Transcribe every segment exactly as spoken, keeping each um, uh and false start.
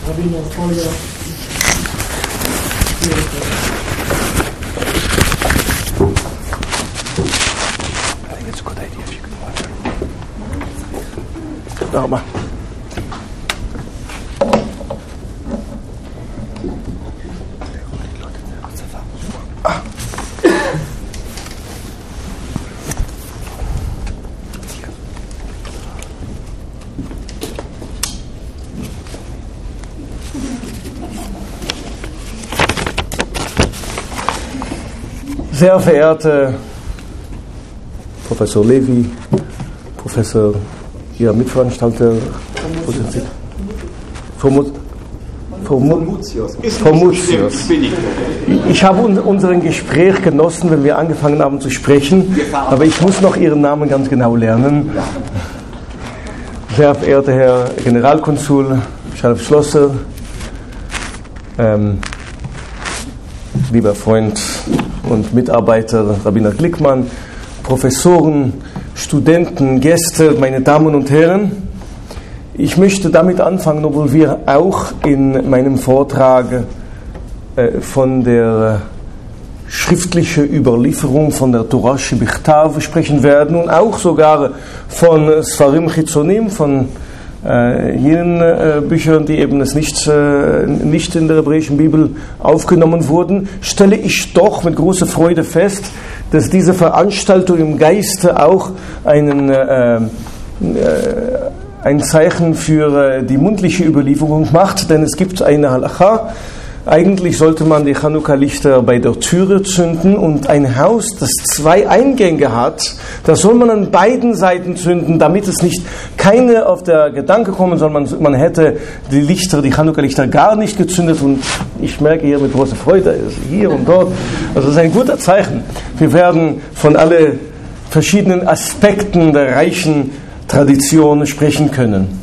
Rabbiner Folger. I think it's a good idea if you could watch her. Nochmal. Sehr verehrte Professor Levi, Professor, Ihr Mitveranstalter, Formutius. Ich habe unseren Gespräch genossen, wenn wir angefangen haben zu sprechen, aber ich muss noch Ihren Namen ganz genau lernen. Sehr verehrter Herr Generalkonsul Scharf Schlosser, ähm, lieber Freund und Mitarbeiter Rabbiner Glickmann, Professoren, Studenten, Gäste, meine Damen und Herren. Ich möchte damit anfangen, obwohl wir auch in meinem Vortrag äh, von der schriftlichen Überlieferung von der Torah Shebichtav sprechen werden und auch sogar von Sfarim Chitzonim, von äh, jenen äh, Büchern, die eben es nicht, äh, nicht in der hebräischen Bibel aufgenommen wurden, stelle ich doch mit großer Freude fest, dass diese Veranstaltung im Geiste auch einen, äh, äh, ein Zeichen für äh, die mundliche Überlieferung macht, denn es gibt eine Halacha. Eigentlich sollte man die Chanukka-Lichter bei der Türe zünden und ein Haus, das zwei Eingänge hat, das soll man an beiden Seiten zünden, damit es nicht keine auf der Gedanke kommen soll, man, man hätte die Lichter, die Chanukka-Lichter gar nicht gezündet und ich merke hier mit großer Freude, hier und dort, also das ist ein guter Zeichen. Wir werden von alle verschiedenen Aspekten der reichen Tradition sprechen können.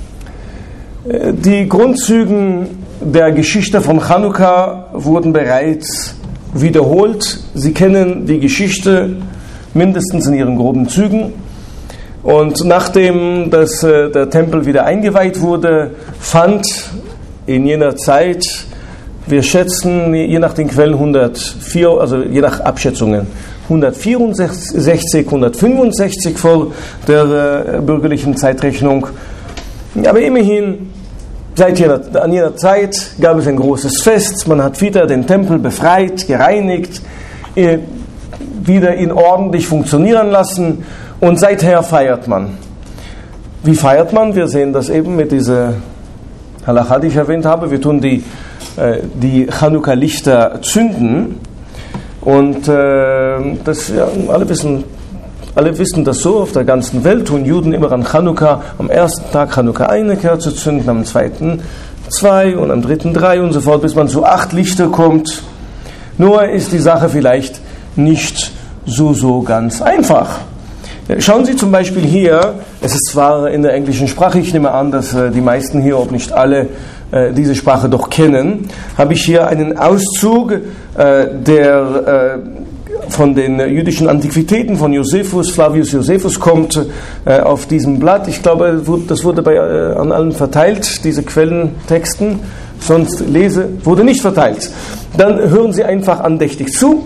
Die Grundzüge der Geschichte von Chanukka wurden bereits wiederholt. Sie kennen die Geschichte mindestens in ihren groben Zügen. Und nachdem das, äh, der Tempel wieder eingeweiht wurde, fand in jener Zeit, wir schätzen je nach den Quellen hundertvier, also je nach Abschätzungen, hundertvierundsechzig, hundertfünfundsechzig vor der äh, bürgerlichen Zeitrechnung. Aber immerhin, seit jener, an jener Zeit gab es ein großes Fest, man hat wieder den Tempel befreit, gereinigt, äh, wieder ihn ordentlich funktionieren lassen und seither feiert man. Wie feiert man? Wir sehen das eben mit dieser Halacha, die ich erwähnt habe. Wir tun die, äh, die Chanukka-Lichter zünden und äh, das, ja, alle wissen, Alle wissen das so, auf der ganzen Welt tun Juden immer an Chanukka, am ersten Tag Chanukka eine Kerze zünden, am zweiten zwei und am dritten drei und so fort, bis man zu acht Lichter kommt. Nur ist die Sache vielleicht nicht so, so ganz einfach. Schauen Sie zum Beispiel hier, es ist zwar in der englischen Sprache, ich nehme an, dass die meisten hier, ob nicht alle, diese Sprache doch kennen, habe ich hier einen Auszug, der von den jüdischen Antiquitäten von Josephus, Flavius Josephus kommt äh, auf diesem Blatt. Ich glaube, das wurde bei, äh, an allen verteilt, diese Quellentexten, sonst lese, wurde nicht verteilt. Dann hören Sie einfach andächtig zu.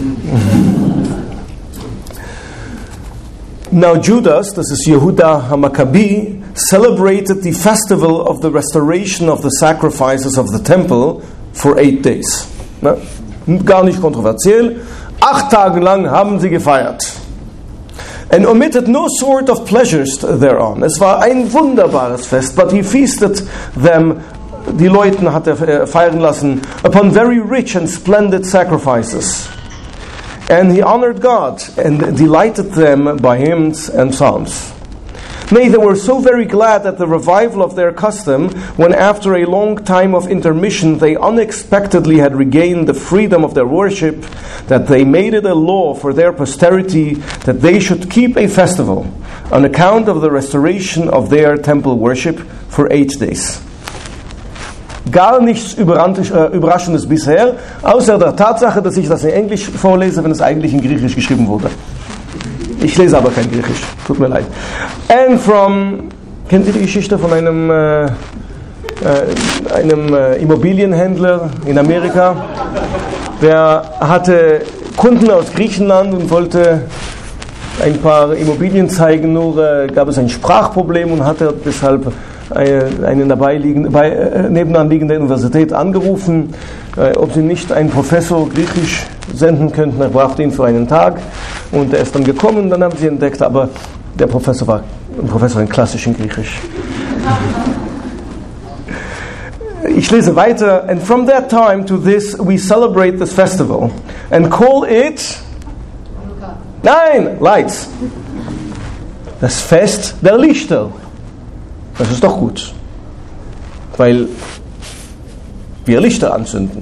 Now Judas, das ist Yehuda HaMaccabi, celebrated the festival of the restoration of the sacrifices of the temple for eight days. Na? Gar nicht kontroversiell. Acht Tage lang haben sie gefeiert. And omitted no sort of pleasures thereon. Es war ein wunderbares Fest, but he feasted them, die Leute hat er feiern lassen, upon very rich and splendid sacrifices. And he honored God and delighted them by hymns and psalms. Nay, they were so very glad at the revival of their custom, when after a long time of intermission they unexpectedly had regained the freedom of their worship, that they made it a law for their posterity that they should keep a festival on account of the restoration of their temple worship for eight days. Gar nichts Überraschendes bisher, außer der Tatsache, dass ich das in Englisch vorlese, wenn es eigentlich in Griechisch geschrieben wurde. Ich lese aber kein Griechisch, tut mir leid. And from, kennen Sie die Geschichte von einem äh, äh, einem äh, Immobilienhändler in Amerika. Der hatte Kunden aus Griechenland und wollte ein paar Immobilien zeigen, nur äh, gab es ein Sprachproblem und hatte deshalb eine, eine dabei liegende, bei, äh, nebenan liegende Universität angerufen, äh, ob sie nicht einen Professor Griechisch senden könnten. Er brauchte ihn für einen Tag und er ist dann gekommen und dann haben sie entdeckt, aber der Professor war ein Professor in klassischem Griechisch. Ich lese weiter. And from that time to this we celebrate this festival and call it Nein, Lights. Das Fest der Lichter. Das ist doch gut. Weil wir Lichter anzünden.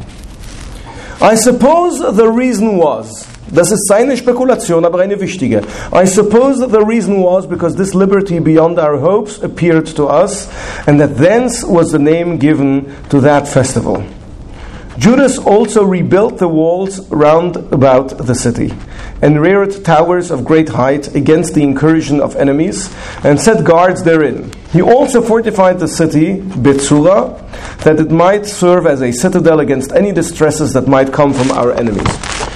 I suppose the reason was, das ist seine Spekulation, aber eine wichtige. I suppose the reason was because this liberty beyond our hopes appeared to us, and that thence was the name given to that festival. Judas also rebuilt the walls round about the city, and reared towers of great height against the incursion of enemies, and set guards therein. He also fortified the city, Bethsura, that it might serve as a citadel against any distresses that might come from our enemies.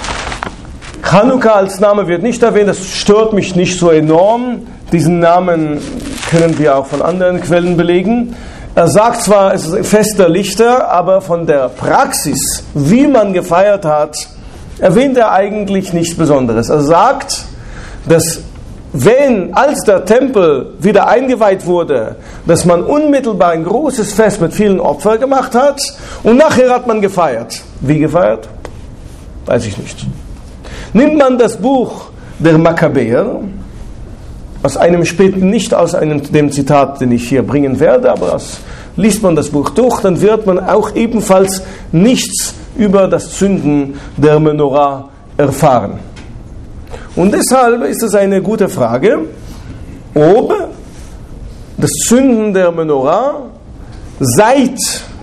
Chanukka als Name wird nicht erwähnt, das stört mich nicht so enorm. Diesen Namen können wir auch von anderen Quellen belegen. Er sagt zwar, es ist ein Fest der Lichter, aber von der Praxis, wie man gefeiert hat, erwähnt er eigentlich nichts Besonderes. Er sagt, dass wenn, als der Tempel wieder eingeweiht wurde, dass man unmittelbar ein großes Fest mit vielen Opfern gemacht hat und nachher hat man gefeiert. Wie gefeiert? Weiß ich nicht. Nimmt man das Buch der Makkabäer, aus einem späten, nicht aus einem, dem Zitat, den ich hier bringen werde, aber aus, liest man das Buch durch, dann wird man auch ebenfalls nichts über das Zünden der Menorah erfahren. Und deshalb ist es eine gute Frage, ob das Zünden der Menorah seit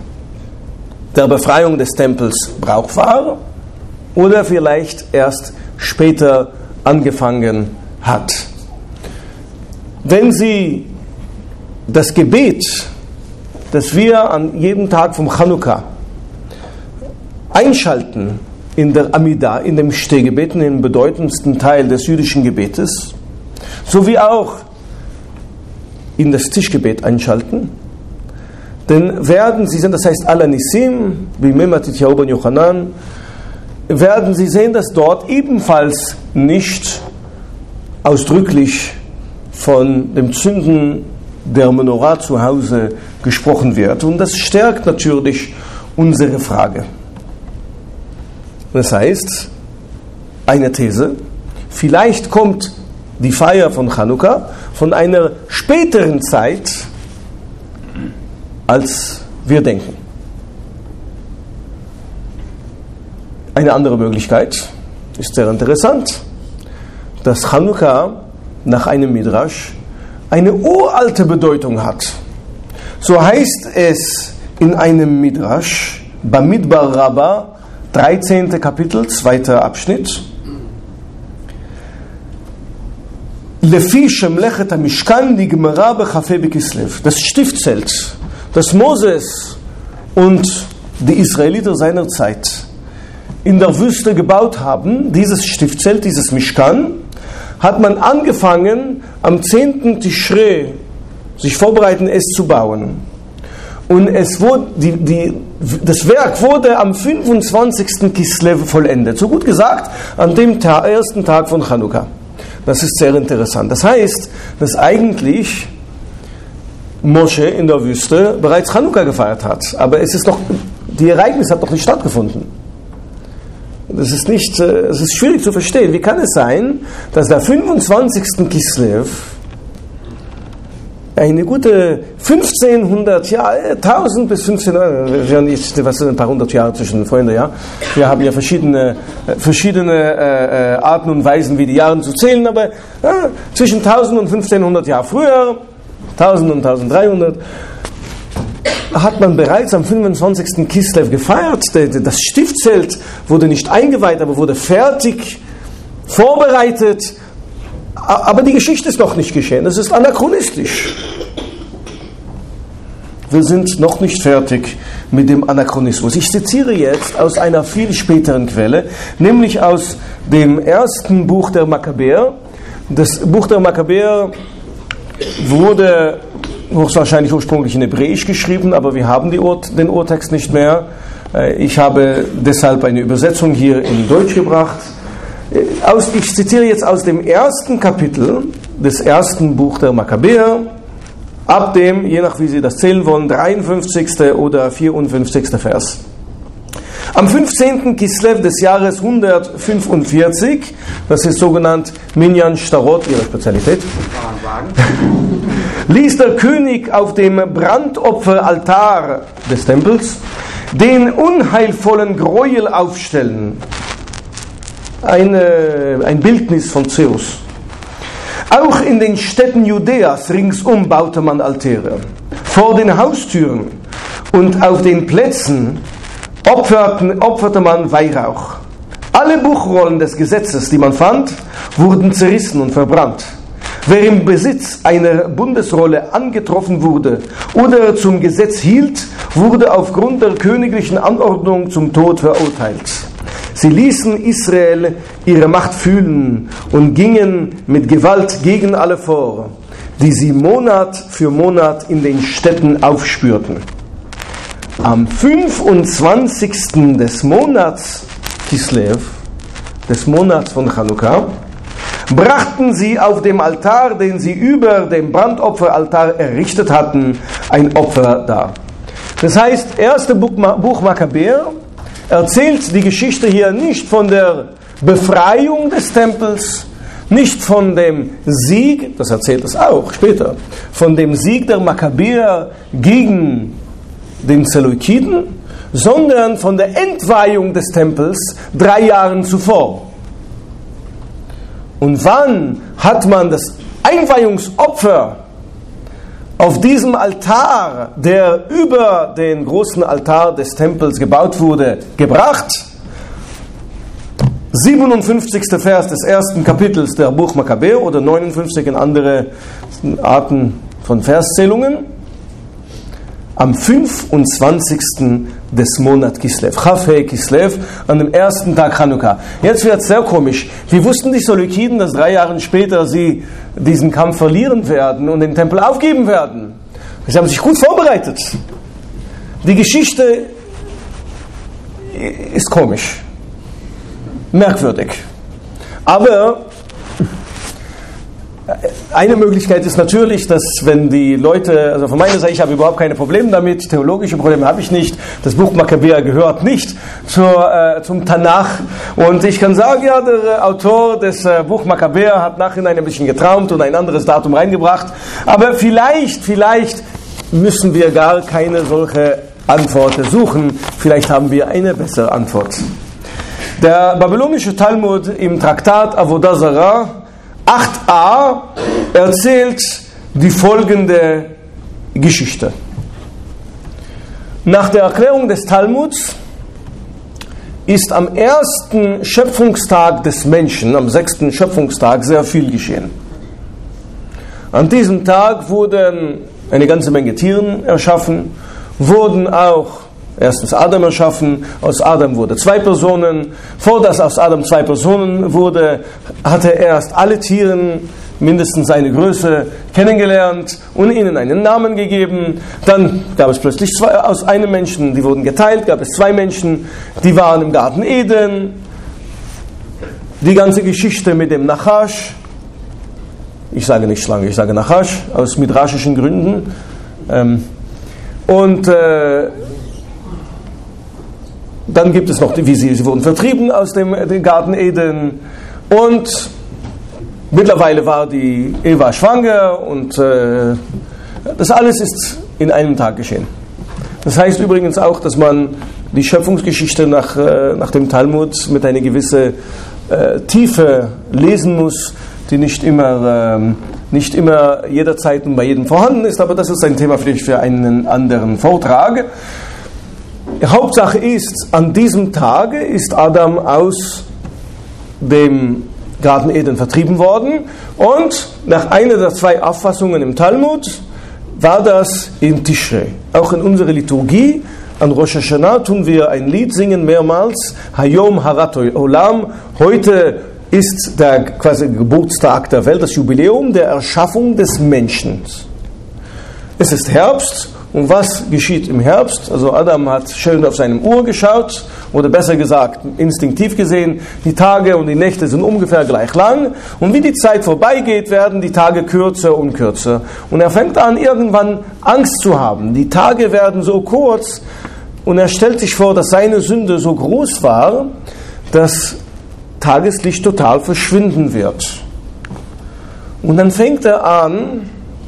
der Befreiung des Tempels Brauch war oder vielleicht erst später angefangen hat. Wenn Sie das Gebet, das wir an jedem Tag vom Chanukka einschalten in der Amidah, in dem Stehgebet, in dem bedeutendsten Teil des jüdischen Gebetes, sowie auch in das Tischgebet einschalten, dann werden Sie sehen, das heißt Ala Nisim, wie Mematit Yahuban Yochanan, werden Sie sehen, dass dort ebenfalls nicht ausdrücklich von dem Zünden der Menorah zu Hause gesprochen wird. Und das stärkt natürlich unsere Frage. Das heißt, eine These, vielleicht kommt die Feier von Chanukka von einer späteren Zeit, als wir denken. Eine andere Möglichkeit ist sehr interessant, dass Chanukka nach einem Midrash eine uralte Bedeutung hat. So heißt es in einem Midrash, Bamidbar Rabbah, dreizehnte Kapitel, zweiter Abschnitt. Lefi shemlechet hamishkan nigmara bechafei bekislev. Das Stiftzelt, das Moses und die Israeliter seiner Zeit in der Wüste gebaut haben, dieses Stiftzelt, dieses Mishkan, hat man angefangen, am zehnten Tischre sich vorbereiten, es zu bauen. Und es wurde, die, die, das Werk wurde am fünfundzwanzigsten Kislev vollendet. So gut gesagt, an dem Ta- ersten Tag von Chanukka. Das ist sehr interessant. Das heißt, dass eigentlich Moshe in der Wüste bereits Chanukka gefeiert hat. Aber es ist noch, die Ereignis hat noch nicht stattgefunden. Das ist nicht, es ist schwierig zu verstehen. Wie kann es sein, dass der fünfundzwanzigsten Kislev eine gute fünfzehnhundert Jahre, tausend bis fünfzehnhundert, wir haben nicht, was sind ein paar hundert Jahre zwischen Freunde, ja? Wir haben ja verschiedene, verschiedene äh, Arten und Weisen, wie die Jahre zu zählen, aber ja, zwischen tausend und fünfzehnhundert Jahre früher, tausend und dreizehnhundert, hat man bereits am fünfundzwanzigsten Kislev gefeiert. Das Stiftzelt wurde nicht eingeweiht, aber wurde fertig vorbereitet. Aber die Geschichte ist noch nicht geschehen. Das ist anachronistisch. wir sind noch nicht fertig mit dem Anachronismus. Ich zitiere jetzt aus einer viel späteren Quelle, nämlich aus dem ersten Buch der Makkabäer. Das Buch der Makkabäer wurde höchstwahrscheinlich ursprünglich in Hebräisch geschrieben, aber wir haben die Ur- den Urtext nicht mehr. Ich habe deshalb eine Übersetzung hier in Deutsch gebracht. Aus, ich zitiere jetzt aus dem ersten Kapitel des ersten Buch der Makkabäer, ab dem, je nach wie Sie das zählen wollen, dreiundfünfzigsten oder vierundfünfzigsten Vers. Am fünfzehnten Kislev des Jahres hundertfünfundvierzig, das ist sogenannt Minyan Shtarot, ihre Spezialität, ließ der König auf dem Brandopferaltar des Tempels den unheilvollen Gräuel aufstellen. Eine, ein Bildnis von Zeus. Auch in den Städten Judäas ringsum baute man Altäre. Vor den Haustüren und auf den Plätzen opferten, opferte man Weihrauch. Alle Buchrollen des Gesetzes, die man fand, wurden zerrissen und verbrannt. Wer im Besitz einer Bundesrolle angetroffen wurde oder zum Gesetz hielt, wurde aufgrund der königlichen Anordnung zum Tod verurteilt. Sie ließen Israel ihre Macht fühlen und gingen mit Gewalt gegen alle vor, die sie Monat für Monat in den Städten aufspürten. Am fünfundzwanzigsten des Monats Kislev, des Monats von Chanukka, brachten sie auf dem Altar, den sie über dem Brandopferaltar errichtet hatten, ein Opfer dar. Das heißt, erste Buch Makkabäer erzählt die Geschichte hier nicht von der Befreiung des Tempels, nicht von dem Sieg, das erzählt es auch später, von dem Sieg der Makkabäer gegen den Seleukiden, sondern von der Entweihung des Tempels drei Jahre zuvor. Und wann hat man das Einweihungsopfer auf diesem Altar, der über den großen Altar des Tempels gebaut wurde, gebracht? siebenundfünfzigsten Vers des ersten Kapitels der Buch Makkabäer oder neunundfünfzig in andere Arten von Verszählungen. Am fünfundzwanzigsten des Monats Kislev, Chafei Kislev, an dem ersten Tag Chanukka. Jetzt wird es sehr komisch. Wie wussten die Seleukiden, dass drei Jahre später sie diesen Kampf verlieren werden und den Tempel aufgeben werden? Sie haben sich gut vorbereitet. Die Geschichte ist komisch, merkwürdig. Aber eine Möglichkeit ist natürlich, dass wenn die Leute, also von meiner Seite, ich habe überhaupt keine Probleme damit, theologische Probleme habe ich nicht, das Buch Makkabäer gehört nicht zur, äh, zum Tanach und ich kann sagen, ja, der Autor des äh, Buch Makkabäer hat nachhinein ein bisschen getraumt und ein anderes Datum reingebracht, aber vielleicht, vielleicht müssen wir gar keine solche Antwort suchen, vielleicht haben wir eine bessere Antwort. Der babylonische Talmud im Traktat Avodah Zarah acht a erzählt die folgende Geschichte. Nach der Erklärung des Talmuds ist am ersten Schöpfungstag des Menschen, am sechsten Schöpfungstag, sehr viel geschehen. An diesem Tag wurden eine ganze Menge Tiere erschaffen, wurden auch erstens Adam erschaffen, aus Adam wurde zwei Personen. Vor dass aus Adam zwei Personen wurde, hatte er erst alle Tiere mindestens seine Größe kennengelernt und ihnen einen Namen gegeben. Dann gab es plötzlich zwei, aus einem Menschen, die wurden geteilt, gab es zwei Menschen, die waren im Garten Eden. Die ganze Geschichte mit dem Nachash, ich sage nicht Schlange, ich sage Nachash, aus midrashischen Gründen. Und äh, dann gibt es noch, die, wie sie, sie wurden vertrieben aus dem, dem Garten Eden und mittlerweile war die Eva schwanger und äh, das alles ist in einem Tag geschehen. Das heißt übrigens auch, dass man die Schöpfungsgeschichte nach, äh, nach dem Talmud mit einer gewissen äh, Tiefe lesen muss, die nicht immer, äh, nicht immer jederzeit und bei jedem vorhanden ist, aber das ist ein Thema vielleicht für einen anderen Vortrag. Die Hauptsache ist, an diesem Tage ist Adam aus dem Garten Eden vertrieben worden und nach einer der zwei Auffassungen im Talmud war das in Tishrei. Auch in unserer Liturgie an Rosh Hashanah tun wir ein Lied singen mehrmals. Hayom Harat Olam. Heute ist der quasi Geburtstag der Welt, das Jubiläum der Erschaffung des Menschen. Es ist Herbst. Und was geschieht im Herbst? Also Adam hat schön auf seinem Uhr geschaut, oder besser gesagt, instinktiv gesehen, die Tage und die Nächte sind ungefähr gleich lang. Und wie die Zeit vorbeigeht, werden die Tage kürzer und kürzer. Und er fängt an, irgendwann Angst zu haben. Die Tage werden so kurz und er stellt sich vor, dass seine Sünde so groß war, dass Tageslicht total verschwinden wird. Und dann fängt er an,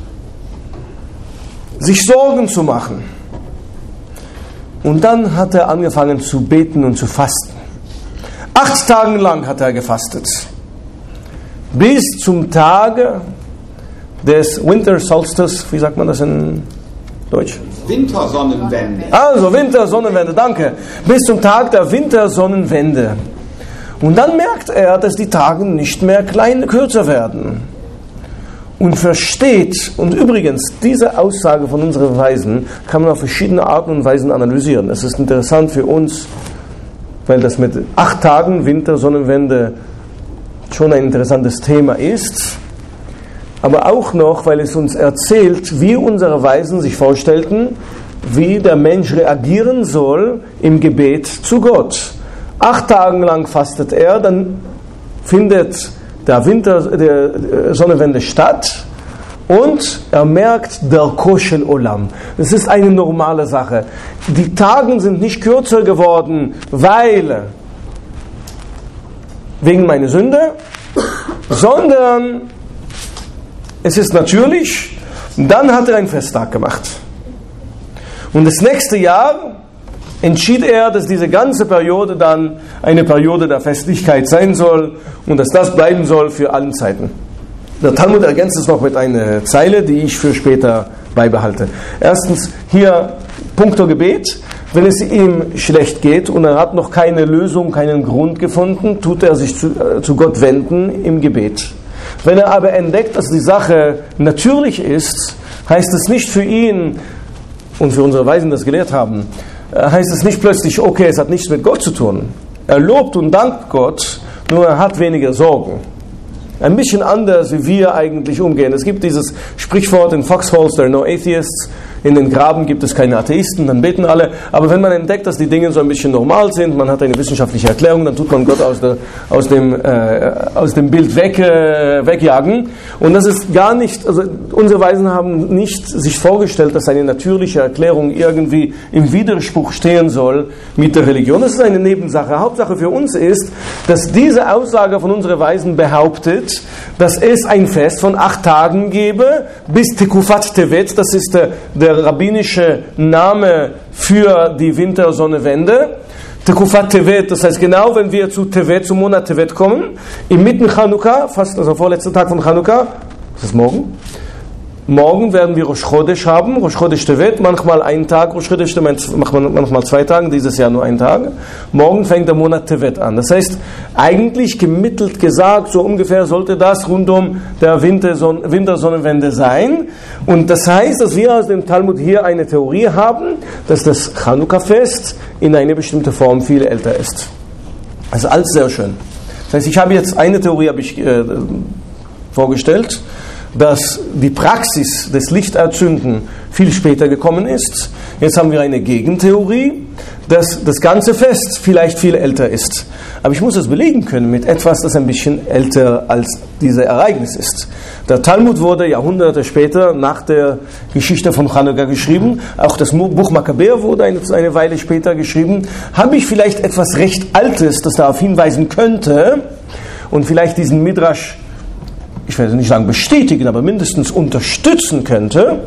sich Sorgen zu machen. Und dann hat er angefangen zu beten und zu fasten. Acht Tage lang hat er gefastet. Bis zum Tage des Winter Solstice, wie sagt man das in Deutsch? Wintersonnenwende. Also Wintersonnenwende, danke. Bis zum Tag der Wintersonnenwende. Und dann merkt er, dass die Tage nicht mehr klein, kürzer werden. Und versteht, und übrigens, diese Aussage von unseren Weisen kann man auf verschiedene Arten und Weisen analysieren. Es ist interessant für uns, weil das mit acht Tagen Wintersonnenwende schon ein interessantes Thema ist, aber auch noch, weil es uns erzählt, wie unsere Weisen sich vorstellten, wie der Mensch reagieren soll im Gebet zu Gott. Acht Tage lang fastet er, dann findet der Winter, der Sonnenwende statt und er merkt, der Koshel Olam. Das ist eine normale Sache. Die Tage sind nicht kürzer geworden, weil wegen meiner Sünde, sondern es ist natürlich. Dann hat er einen Festtag gemacht. Und das nächste Jahr entschied er, dass diese ganze Periode dann eine Periode der Festlichkeit sein soll und dass das bleiben soll für alle Zeiten. Der Talmud ergänzt es noch mit einer Zeile, die ich für später beibehalte. Erstens, hier puncto Gebet. Wenn es ihm schlecht geht und er hat noch keine Lösung, keinen Grund gefunden, tut er sich zu, äh, zu Gott wenden im Gebet. Wenn er aber entdeckt, dass die Sache natürlich ist, heißt es nicht für ihn, und für unsere Weisen das gelehrt haben, heißt es nicht plötzlich, okay, es hat nichts mit Gott zu tun. Er lobt und dankt Gott, nur er hat weniger Sorgen. Ein bisschen anders, wie wir eigentlich umgehen. Es gibt dieses Sprichwort in Foxholes, there are no atheists. In den Graben gibt es keine Atheisten, dann beten alle. Aber wenn man entdeckt, dass die Dinge so ein bisschen normal sind, man hat eine wissenschaftliche Erklärung, dann tut man Gott aus, der, aus, dem, äh, aus dem Bild weg, äh, wegjagen. Und das ist gar nicht, also unsere Weisen haben nicht sich vorgestellt, dass eine natürliche Erklärung irgendwie im Widerspruch stehen soll mit der Religion. Das ist eine Nebensache. Hauptsache für uns ist, dass diese Aussage von unseren Weisen behauptet, dass es ein Fest von acht Tagen gebe, bis Tekufat Tevet, das ist der, der der rabbinische Name für die Wintersonnenwende. Tekufat Tevet, das heißt genau, wenn wir zu Tevet, zum Monat Tevet kommen, im Mitten Chanukka, fast also vorletzter Tag von Chanukka, das ist morgen, morgen werden wir Rosh Chodesh haben, Rosh Chodesh Tevet, manchmal einen Tag, Rosh Chodesh Tevet, manchmal zwei Tage, dieses Jahr nur einen Tag. Morgen fängt der Monat Tevet an. Das heißt, eigentlich gemittelt gesagt, so ungefähr sollte das rund um der Winterson- Wintersonnenwende sein. Und das heißt, dass wir aus dem Talmud hier eine Theorie haben, dass das Chanukka-Fest in eine bestimmte Form viel älter ist. Also alles sehr schön. Das heißt, ich habe jetzt eine Theorie habe ich, äh, vorgestellt, dass die Praxis des Lichterzünden viel später gekommen ist. Jetzt haben wir eine Gegentheorie, dass das ganze Fest vielleicht viel älter ist. Aber ich muss das belegen können mit etwas, das ein bisschen älter als dieses Ereignis ist. Der Talmud wurde Jahrhunderte später nach der Geschichte von Chanukka geschrieben. Auch das Buch Makkabäer wurde eine, eine Weile später geschrieben. Habe ich vielleicht etwas recht Altes, das darauf hinweisen könnte und vielleicht diesen Midrash, ich werde nicht sagen bestätigen, aber mindestens unterstützen könnte,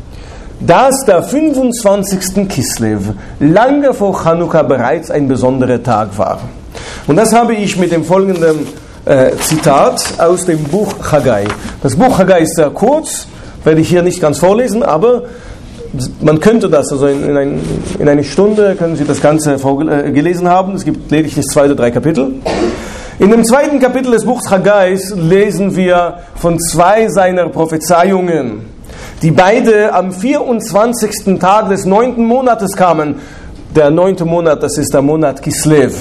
dass der fünfundzwanzigsten Kislev lange vor Chanukka bereits ein besonderer Tag war. Und das habe ich mit dem folgenden äh, Zitat aus dem Buch Chagai. Das Buch Chagai ist sehr kurz, werde ich hier nicht ganz vorlesen, aber man könnte das, also in, in, ein, in eine Stunde können Sie das Ganze vorgelesen haben. Es gibt lediglich zwei oder drei Kapitel. In dem zweiten Kapitel des Buchs Chagais lesen wir von zwei seiner Prophezeiungen. die beide am vierundzwanzigsten Tag des neunten Monates kamen. Der neunte Monat, das ist der Monat Kislev.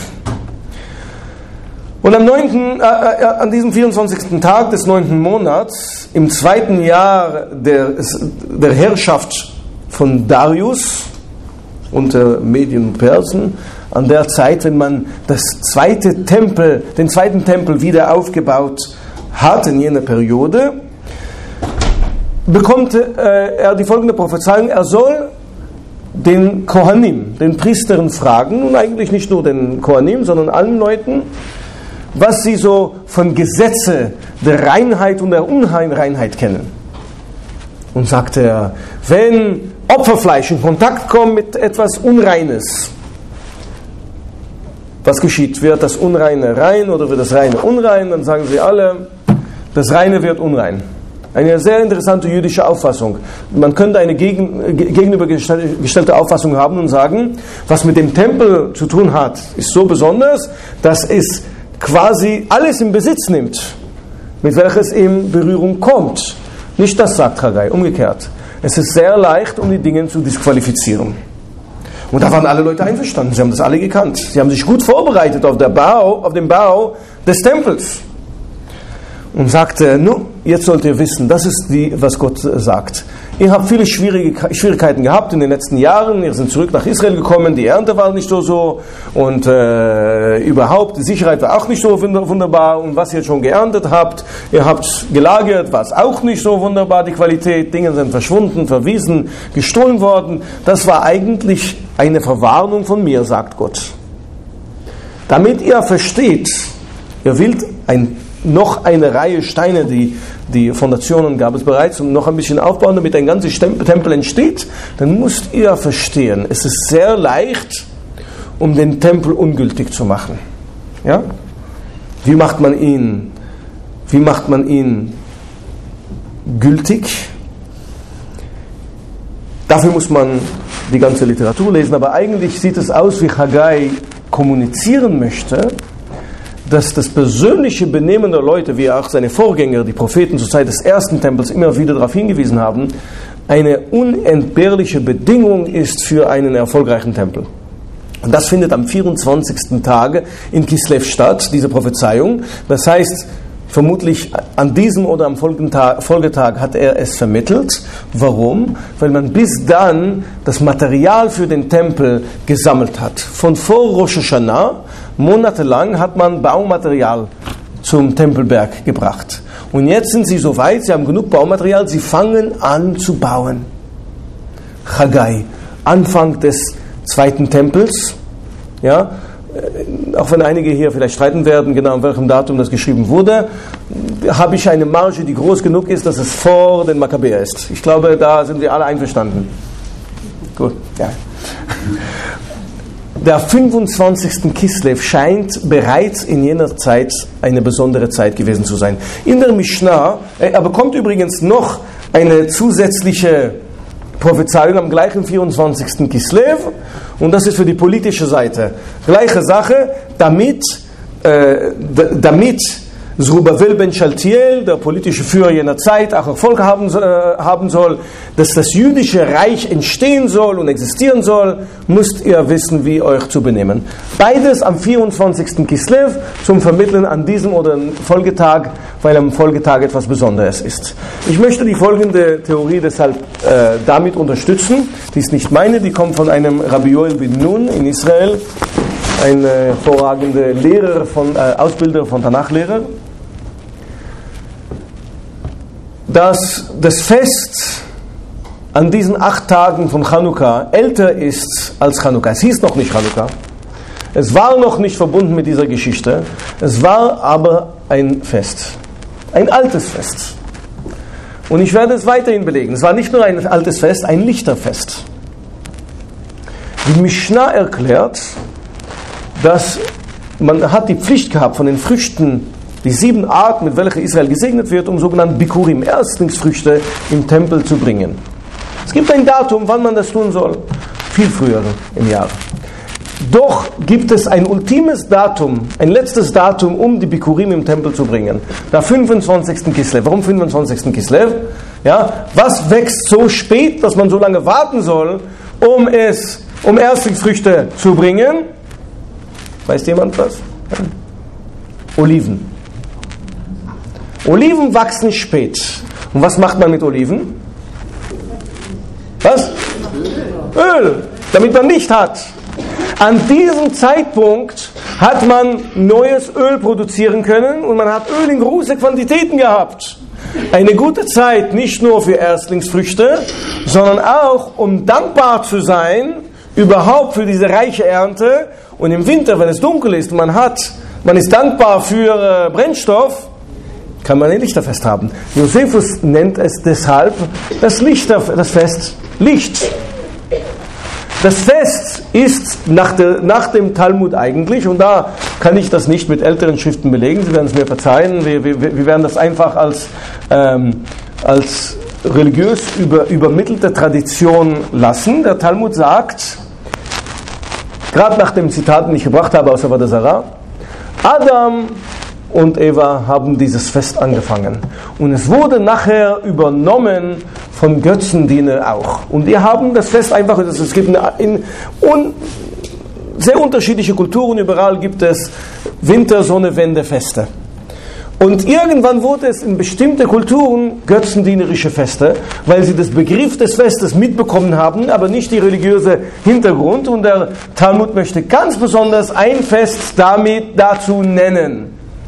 Und am, neunten, äh, äh, an diesem vierundzwanzigsten Tag des neunten Monats, im zweiten Jahr der, der Herrschaft von Darius unter Medien und Persen, an der Zeit, wenn man das zweite Tempel, den zweiten Tempel wieder aufgebaut hat in jener Periode, bekommt äh, er die folgende Prophezeiung: Er soll den Kohanim, den Priestern fragen, und eigentlich nicht nur den Kohanim, sondern allen Leuten, was sie so von Gesetze der Reinheit und der Unreinheit kennen. Und sagte er, wenn Opferfleisch in Kontakt kommt mit etwas Unreines, was geschieht? Wird das Unreine rein oder wird das Reine unrein? Dann sagen sie alle, das Reine wird unrein. Eine sehr interessante jüdische Auffassung. Man könnte eine gegen, gegenübergestellte Auffassung haben und sagen, was mit dem Tempel zu tun hat, ist so besonders, dass es quasi alles in Besitz nimmt, mit welches in Berührung kommt. Nicht das sagt Haggai, umgekehrt. Es ist sehr leicht, um die Dinge zu disqualifizieren. Und da waren alle Leute einverstanden, sie haben das alle gekannt. Sie haben sich gut vorbereitet auf, der Bau, auf den Bau des Tempels. Und sagte, nun, jetzt sollt ihr wissen, das ist, die, was Gott sagt. Ihr habt viele schwierige, Schwierigkeiten gehabt in den letzten Jahren, ihr seid zurück nach Israel gekommen, die Ernte war nicht so so und äh, überhaupt, die Sicherheit war auch nicht so wunderbar, und was ihr schon geerntet habt, ihr habt gelagert, war es auch nicht so wunderbar, die Qualität, Dinge sind verschwunden, verwiesen, gestohlen worden. Das war eigentlich eine Verwarnung von mir, sagt Gott. Damit ihr versteht, ihr wollt ein noch eine Reihe Steine, die, die Fondationen gab es bereits, und noch ein bisschen aufbauen, damit ein ganzes Tempel entsteht, dann müsst ihr verstehen, es ist sehr leicht, um den Tempel ungültig zu machen. Ja? Wie macht man ihn, wie macht man ihn gültig? Dafür muss man die ganze Literatur lesen, aber eigentlich sieht es aus, wie Haggai kommunizieren möchte, dass das persönliche Benehmen der Leute, wie auch seine Vorgänger, die Propheten zur Zeit des ersten Tempels, immer wieder darauf hingewiesen haben, eine unentbehrliche Bedingung ist für einen erfolgreichen Tempel. Und das findet am vierundzwanzigsten Tage in Kislev statt, diese Prophezeiung. Das heißt, vermutlich an diesem oder am Folgetag, Folgetag hat er es vermittelt. Warum? Weil man bis dann das Material für den Tempel gesammelt hat. Von vor Rosh Hashanah, monatelang, hat man Baumaterial zum Tempelberg gebracht. Und jetzt sind sie so weit, sie haben genug Baumaterial, sie fangen an zu bauen. Haggai, Anfang des zweiten Tempels, ja, auch wenn einige hier vielleicht streiten werden, genau an welchem Datum das geschrieben wurde, habe ich eine Marge, die groß genug ist, dass es vor den Makkabäer ist. Ich glaube, da sind wir alle einverstanden. Gut, ja. Der fünfundzwanzigsten Kislev scheint bereits in jener Zeit eine besondere Zeit gewesen zu sein. In der Mishnah, er bekommt übrigens noch eine zusätzliche Prophezeiung am gleichen vierundzwanzigsten Kislev, und das ist für die politische Seite. Gleiche Sache, damit, äh, d- damit Zerubbabel ben Shaltiel, der politische Führer jener Zeit, auch Erfolg haben, äh, haben soll, dass das jüdische Reich entstehen soll und existieren soll, müsst ihr wissen, wie euch zu benehmen. Beides am vierundzwanzigsten Kislev zum Vermitteln an diesem oder Folgetag, weil am Folgetag etwas Besonderes ist. Ich möchte die folgende Theorie deshalb äh, damit unterstützen. Die ist nicht meine, die kommt von einem Rabbi Yoel ben Nun in Israel, ein hervorragender Lehrer, von, äh, Ausbilder von Tanachlehrer, dass das Fest an diesen acht Tagen von Chanukka älter ist als Chanukka. Es hieß noch nicht Chanukka. Es war noch nicht verbunden mit dieser Geschichte. Es war aber ein Fest. Ein altes Fest. Und ich werde es weiterhin belegen. Es war nicht nur ein altes Fest, ein Lichterfest. Die Mishnah erklärt, dass man hat die Pflicht gehabt, von den Früchten, die sieben Arten, mit welchen Israel gesegnet wird, um sogenannte Bikurim, Erstlingsfrüchte, im Tempel zu bringen. Es gibt ein Datum, wann man das tun soll. Viel früher im Jahr. Doch gibt es ein ultimes Datum, ein letztes Datum, um die Bikurim im Tempel zu bringen. Der fünfundzwanzigsten Kislev. Warum fünfundzwanzigsten Kislev? Ja, was wächst so spät, dass man so lange warten soll, um es, um Erstlingsfrüchte zu bringen? Weiß jemand was? Ja. Oliven. Oliven wachsen spät. Und was macht man mit Oliven? Was? Öl, damit man Licht hat. An diesem Zeitpunkt hat man neues Öl produzieren können und man hat Öl in große Quantitäten gehabt. Eine gute Zeit nicht nur für Erstlingsfrüchte, sondern auch, um dankbar zu sein, überhaupt für diese reiche Ernte. Und im Winter, wenn es dunkel ist, man hat, man ist dankbar für äh, Brennstoff, kann man ein Lichterfest haben. Josephus nennt es deshalb das Lichter, das Fest Licht. Das Fest ist nach, der, nach dem Talmud eigentlich, und da kann ich das nicht mit älteren Schriften belegen, Sie werden es mir verzeihen, wir, wir, wir werden das einfach als, ähm, als religiös über, übermittelte Tradition lassen. Der Talmud sagt, gerade nach dem Zitat, den ich gebracht habe aus Avodah Zarah, Adam und Eva haben dieses Fest angefangen. Und es wurde nachher übernommen von Götzendiener auch. Und die haben das Fest einfach, es gibt eine, in un, sehr unterschiedliche Kulturen, überall gibt es Winter-, Sonne-, Wende-Feste. Und irgendwann wurde es in bestimmte Kulturen götzendienerische Feste, weil sie das Begriff des Festes mitbekommen haben, aber nicht die religiöse Hintergrund. Und der Talmud möchte ganz besonders ein Fest damit dazu nennen.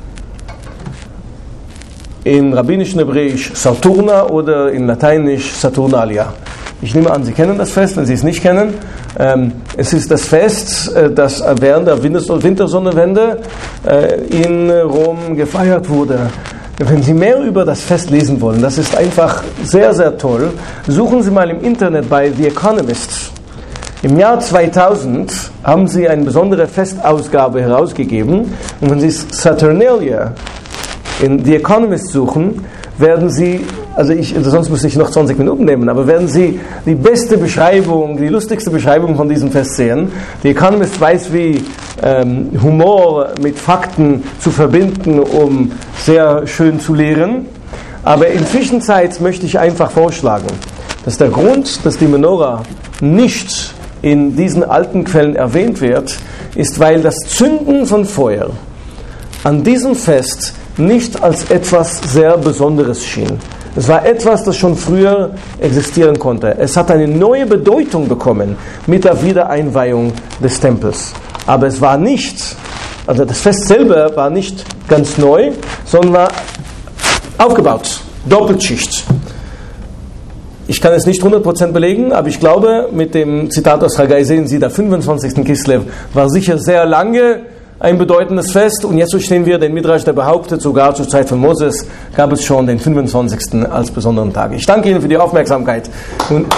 In rabbinischen Hebräisch Saturna oder in Lateinisch Saturnalia. Ich nehme an, Sie kennen das Fest, wenn Sie es nicht kennen. Ähm, es ist das Fest, äh, das während der Wintersonnenwende äh, in Rom gefeiert wurde. Wenn Sie mehr über das Fest lesen wollen, das ist einfach sehr, sehr toll, suchen Sie mal im Internet bei The Economist. Im Jahr zweitausend haben sie eine besondere Festausgabe herausgegeben. Und wenn Sie Saturnalia in The Economist suchen, werden Sie, also ich, sonst müsste ich noch zwanzig Minuten nehmen, aber werden Sie die beste Beschreibung, die lustigste Beschreibung von diesem Fest sehen. The Economist weiß, wie ähm, Humor mit Fakten zu verbinden, um sehr schön zu lehren. Aber in Zwischenzeit möchte ich einfach vorschlagen, dass der Grund, dass die Menorah nicht in diesen alten Quellen erwähnt wird, ist, weil das Zünden von Feuer an diesem Fest nicht als etwas sehr Besonderes schien. Es war etwas, das schon früher existieren konnte. Es hat eine neue Bedeutung bekommen mit der Wiedereinweihung des Tempels. Aber es war nicht, also das Fest selber war nicht ganz neu, sondern war aufgebaut, Doppelschicht. Ich kann es nicht hundert Prozent belegen, aber ich glaube, mit dem Zitat aus Haggai sehen Sie, der fünfundzwanzigsten Kislev war sicher sehr lange ein bedeutendes Fest, und jetzt verstehen wir den Midrash, der behauptet, sogar zur Zeit von Moses gab es schon den fünfundzwanzigsten als besonderen Tag. Ich danke Ihnen für die Aufmerksamkeit. Und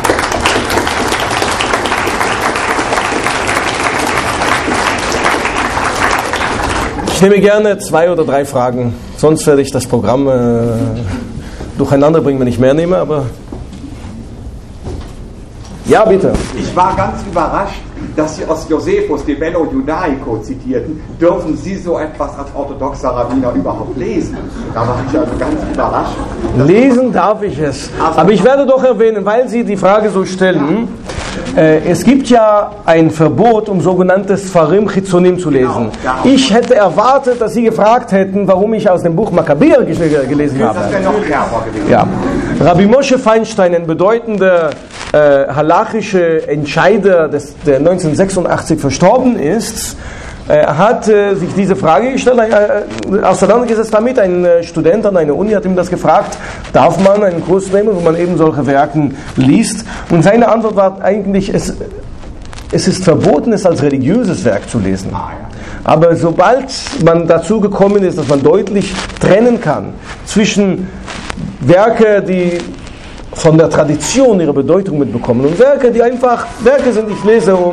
ich nehme gerne zwei oder drei Fragen, sonst werde ich das Programm äh, durcheinander bringen, wenn ich mehr nehme, aber ja, bitte. Ich war ganz überrascht, dass Sie aus Josephus, dem Bello Judaico, zitierten. Dürfen Sie so etwas als orthodoxer Rabbiner überhaupt lesen? Da war ich also ganz überrascht. Lesen darf ich es. Aber ich werde doch erwähnen, weil Sie die Frage so stellen, äh, es gibt ja ein Verbot, um sogenanntes Farim Chitzonim zu lesen. Ich hätte erwartet, dass Sie gefragt hätten, warum ich aus dem Buch Makkabäer gelesen habe. Das wäre noch schärfer gewesen. Ja. Rabbi Moshe Feinstein, ein bedeutender äh, halachische Entscheider, des, der neunzehnhundertsechsundachtzig verstorben ist, äh, hat äh, sich diese Frage gestellt, äh, auseinandergesetzt damit. Ein äh, Student an einer Uni hat ihm das gefragt, darf man einen Kurs nehmen, wo man eben solche Werke liest? Und seine Antwort war eigentlich, es, es ist verboten, es als religiöses Werk zu lesen. Aber sobald man dazu gekommen ist, dass man deutlich trennen kann zwischen Werke, die von der Tradition ihre Bedeutung mitbekommen und Werke, die einfach Werke sind, ich lese um...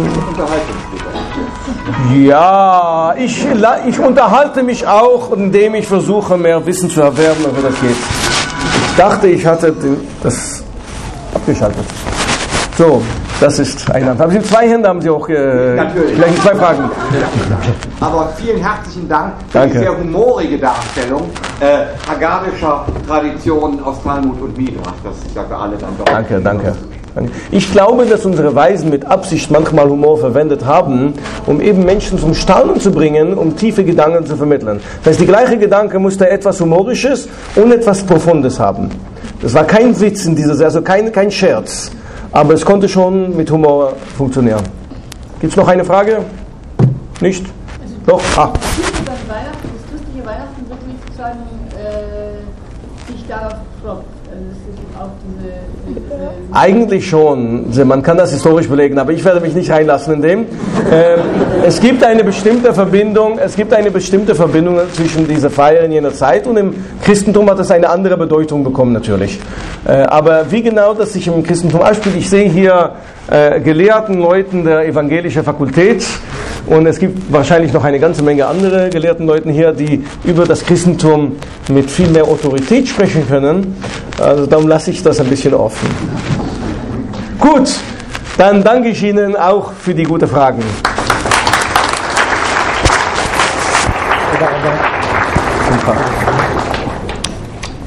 Ja, ich, ich unterhalte mich auch, indem ich versuche, mehr Wissen zu erwerben, aber das geht. Ich dachte, ich hatte das abgeschaltet. So, Das ist eine Antwort. Aber Sie zwei Hände haben Sie auch. Äh, Natürlich. Vielleicht zwei Fragen. Aber vielen herzlichen Dank für Danke. die sehr humorige Darstellung äh, haggadischer Traditionen aus Talmud und Midrash. Das ist ja für alle dann doch. Danke, danke. Ich glaube, dass unsere Weisen mit Absicht manchmal Humor verwendet haben, um eben Menschen zum Staunen zu bringen, um tiefe Gedanken zu vermitteln. Das heißt, die gleiche Gedanke musste etwas Humorisches und etwas Profundes haben. Das war kein Witz in dieser, also kein, kein Scherz, aber es konnte schon mit Humor funktionieren. Gibt es noch eine Frage? Nicht? Doch? Ah. Das christliche Weihnachten wirklich sozusagen äh, sich darauf klopft. Also das ist auch diese, diese Eigentlich schon. Man kann das historisch belegen, aber ich werde mich nicht reinlassen in dem. Ähm, es gibt eine bestimmte Verbindung, es gibt eine bestimmte Verbindung zwischen dieser Feier in jener Zeit und im Christentum hat es eine andere Bedeutung bekommen natürlich. Äh, aber wie genau das sich im Christentum abspielt, ich sehe hier äh, gelehrten Leuten der evangelischen Fakultät und es gibt wahrscheinlich noch eine ganze Menge andere gelehrten Leute hier, die über das Christentum mit viel mehr Autorität sprechen können. Also darum lasse ich das ein bisschen offen. Gut, dann danke ich Ihnen auch für die guten Fragen.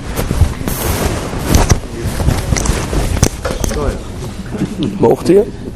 Mocht ihr?